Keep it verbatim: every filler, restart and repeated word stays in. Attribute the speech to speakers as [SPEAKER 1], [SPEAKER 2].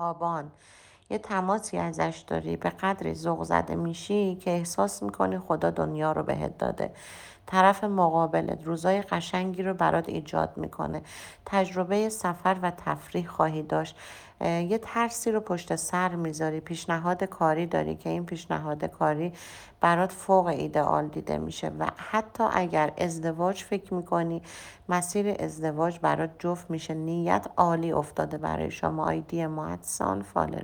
[SPEAKER 1] آبان یه تماسی ازش داری، به قدری ذوق زده میشی که احساس میکنی خدا دنیا رو بهت داده. طرف مقابلت روزای قشنگی رو برات ایجاد میکنه. تجربه سفر و تفریح خواهی داشت. یه ترسی رو پشت سر میذاری، پیشنهاد کاری داری که این پیشنهاد کاری برات فوق ایدئال دیده میشه و حتی اگر ازدواج فکر میکنی، مسیر ازدواج برات جفت میشه. نیت عالی افتاده برای شما. آیدی ما سان فالر